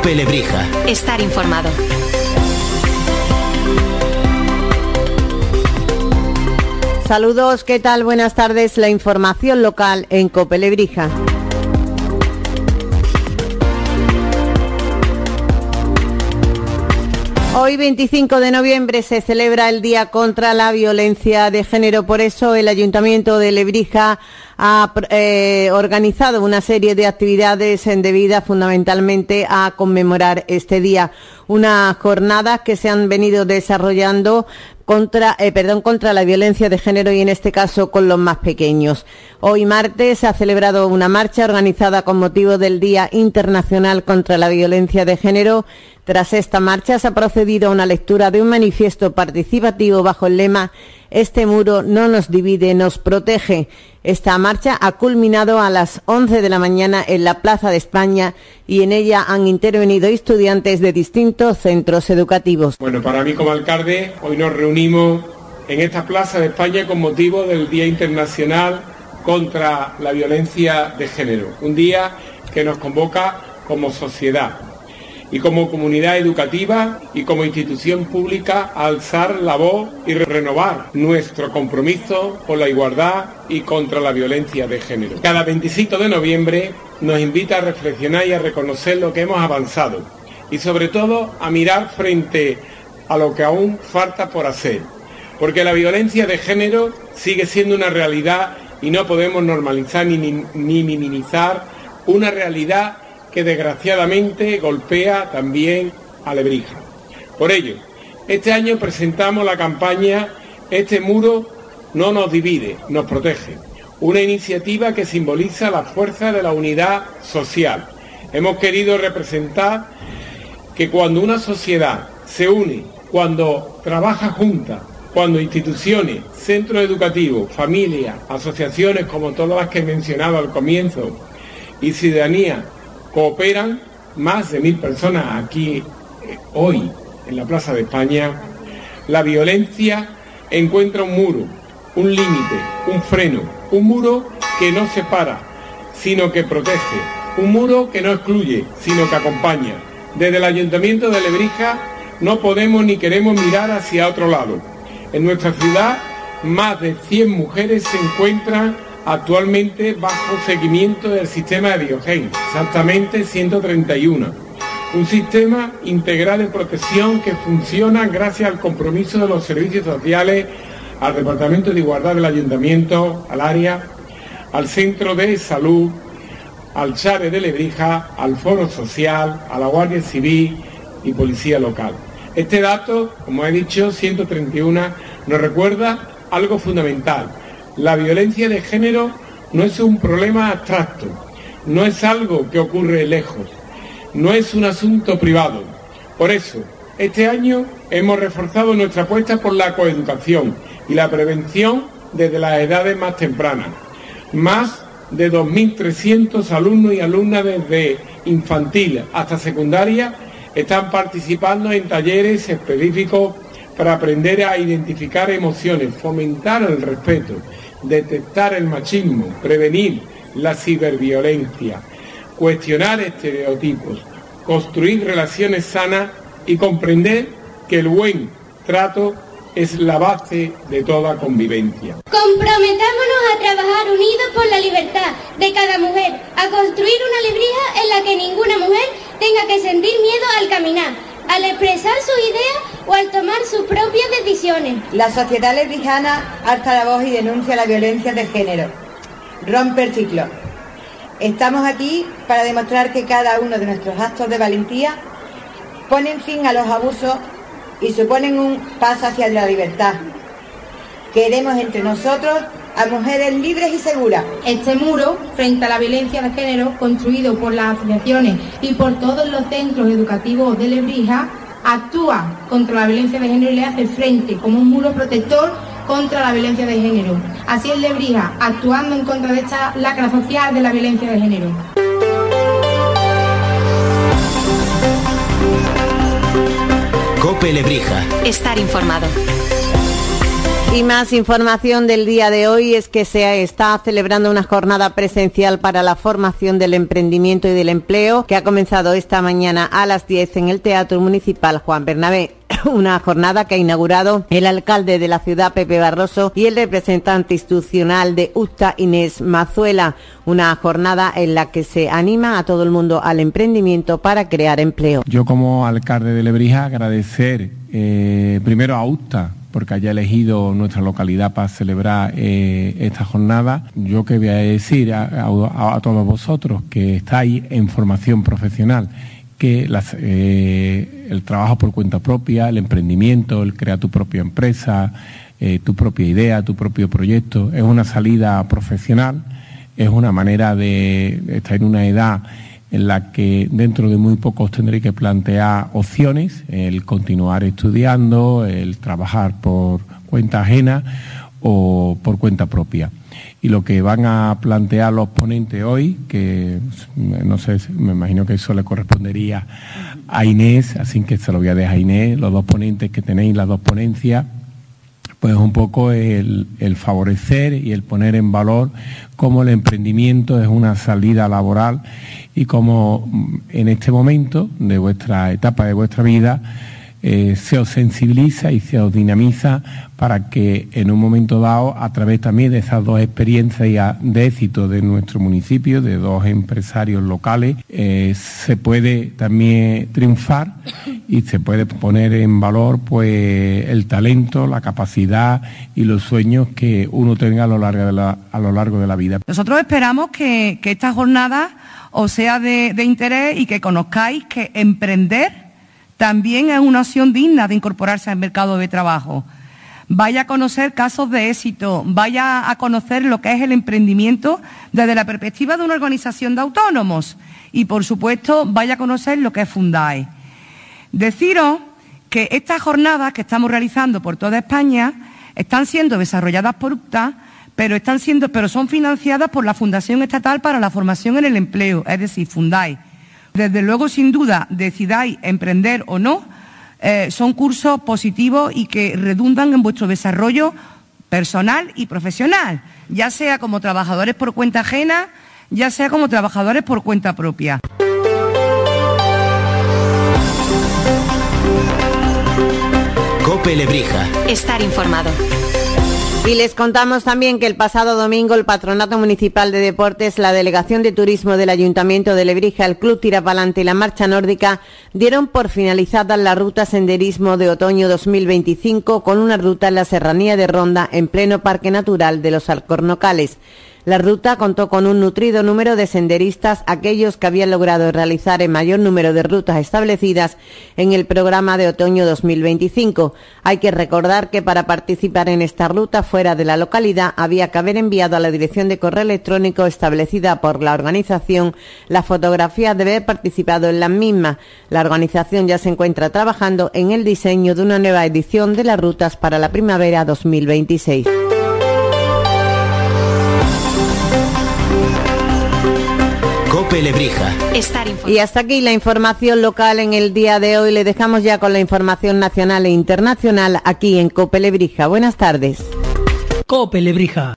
COPE Lebrija. Estar informado. Saludos, ¿qué tal? Buenas tardes. La información local en COPE Lebrija. Hoy, 25 de noviembre, se celebra el Día contra la Violencia de Género. Por eso, el Ayuntamiento de Lebrija ha organizado una serie de actividades debidas fundamentalmente a conmemorar este día. Unas jornadas que se han venido desarrollando contra la violencia de género y en este caso con los más pequeños. Hoy martes se ha celebrado una marcha organizada con motivo del Día Internacional contra la Violencia de Género. Tras esta marcha se ha procedido a una lectura de un manifiesto participativo bajo el lema "Este muro no nos divide, nos protege". Esta marcha ha culminado a las 11 de la mañana en la Plaza de España y en ella han intervenido estudiantes de distintos centros educativos. Bueno, para mí como alcalde, hoy nos reunimos en esta Plaza de España con motivo del Día Internacional contra la Violencia de Género. Un día que nos convoca como sociedad y como comunidad educativa y como institución pública a alzar la voz y renovar nuestro compromiso por la igualdad y contra la violencia de género. Cada 25 de noviembre nos invita a reflexionar y a reconocer lo que hemos avanzado y sobre todo a mirar frente a lo que aún falta por hacer, porque la violencia de género sigue siendo una realidad y no podemos normalizar ni minimizar una realidad que desgraciadamente golpea también a Lebrija. Por ello, este año presentamos la campaña "Este muro no nos divide, nos protege", una iniciativa que simboliza la fuerza de la unidad social. Hemos querido representar que cuando una sociedad se une, cuando trabaja junta, cuando instituciones, centros educativos, familias, asociaciones como todas las que he mencionado al comienzo y ciudadanía cooperan, más de 1000 personas aquí hoy en la Plaza de España, la violencia encuentra un muro, un límite, un freno, un muro que no separa, sino que protege, un muro que no excluye, sino que acompaña. Desde el Ayuntamiento de Lebrija no podemos ni queremos mirar hacia otro lado. En nuestra ciudad, más de 100 mujeres se encuentran actualmente bajo seguimiento del sistema de Biogen, exactamente 131. Un sistema integral de protección que funciona gracias al compromiso de los servicios sociales, al Departamento de Igualdad del Ayuntamiento, al área, al Centro de Salud, al Chare de Lebrija, al Foro Social, a la Guardia Civil y Policía Local. Este dato, como he dicho, 131, nos recuerda algo fundamental. La violencia de género no es un problema abstracto, no es algo que ocurre lejos, no es un asunto privado. Por eso, este año hemos reforzado nuestra apuesta por la coeducación y la prevención desde las edades más tempranas. Más de 2.300 alumnos y alumnas desde infantil hasta secundaria están participando en talleres específicos para aprender a identificar emociones, fomentar el respeto, detectar el machismo, prevenir la ciberviolencia, cuestionar estereotipos, construir relaciones sanas y comprender que el buen trato es la base de toda convivencia. Comprometámonos a trabajar unidos por la libertad de cada mujer, a construir una Lebrija en la que ninguna mujer tenga que sentir miedo al caminar, al expresar sus ideas o al tomar sus propias decisiones. La sociedad lebrijana alza la voz y denuncia la violencia de género. Rompe el ciclo. Estamos aquí para demostrar que cada uno de nuestros actos de valentía ponen fin a los abusos y suponen un paso hacia la libertad. Queremos entre nosotros a mujeres libres y seguras. Este muro, frente a la violencia de género, construido por las asociaciones y por todos los centros educativos de Lebrija, actúa contra la violencia de género y le hace frente como un muro protector contra la violencia de género. Así es Lebrija, actuando en contra de esta lacra social de la violencia de género. COPE Lebrija. Estar informado. Y más información del día de hoy es que se está celebrando una jornada presencial para la formación del emprendimiento y del empleo que ha comenzado esta mañana a las 10 en el Teatro Municipal Juan Bernabé. Una jornada que ha inaugurado el alcalde de la ciudad, Pepe Barroso, y el representante institucional de UTA, Inés Mazuela. Una jornada en la que se anima a todo el mundo al emprendimiento para crear empleo. Yo, como alcalde de Lebrija, agradecer primero a UTA porque haya elegido nuestra localidad para celebrar esta jornada. Yo que voy a decir a todos vosotros que estáis en formación profesional, que el trabajo por cuenta propia, el emprendimiento, el crear tu propia empresa, tu propia idea, tu propio proyecto, es una salida profesional, es una manera de estar en una edad en la que dentro de muy poco os tendréis que plantear opciones, el continuar estudiando, el trabajar por cuenta ajena o por cuenta propia. Y lo que van a plantear los ponentes hoy, que no sé, me imagino que eso le correspondería a Inés, así que se lo voy a dejar a Inés, los dos ponentes que tenéis, las dos ponencias, pues un poco el favorecer y el poner en valor cómo el emprendimiento es una salida laboral y cómo en este momento de vuestra etapa de vuestra vida se os sensibiliza y se os dinamiza para que en un momento dado, a través también de esas dos experiencias de éxito de nuestro municipio, de dos empresarios locales, se puede también triunfar y se puede poner en valor pues el talento, la capacidad y los sueños que uno tenga a lo largo de la vida. Nosotros esperamos que esta jornada os sea de interés y que conozcáis que emprender también es una opción digna de incorporarse al mercado de trabajo. Vaya a conocer casos de éxito, vaya a conocer lo que es el emprendimiento desde la perspectiva de una organización de autónomos y, por supuesto, vaya a conocer lo que es Fundae. Deciros que estas jornadas que estamos realizando por toda España están siendo desarrolladas por UTA, pero son financiadas por la Fundación Estatal para la Formación en el Empleo, es decir, Fundae. Desde luego, sin duda, decidáis emprender o no, son cursos positivos y que redundan en vuestro desarrollo personal y profesional, ya sea como trabajadores por cuenta ajena, ya sea como trabajadores por cuenta propia. COPE Lebrija. Estar informado. Y les contamos también que el pasado domingo el Patronato Municipal de Deportes, la Delegación de Turismo del Ayuntamiento de Lebrija, el Club Tirapalante y la Marcha Nórdica dieron por finalizada la ruta Senderismo de Otoño 2025 con una ruta en la Serranía de Ronda en pleno Parque Natural de los Alcornocales. La ruta contó con un nutrido número de senderistas, aquellos que habían logrado realizar el mayor número de rutas establecidas en el programa de otoño 2025. Hay que recordar que para participar en esta ruta fuera de la localidad había que haber enviado a la dirección de correo electrónico establecida por la organización las fotografías de haber participado en las mismas. La organización ya se encuentra trabajando en el diseño de una nueva edición de las rutas para la primavera 2026. COPE Lebrija. Y hasta aquí la información local en el día de hoy. Le dejamos ya con la información nacional e internacional aquí en COPE Lebrija. Buenas tardes. COPE Lebrija.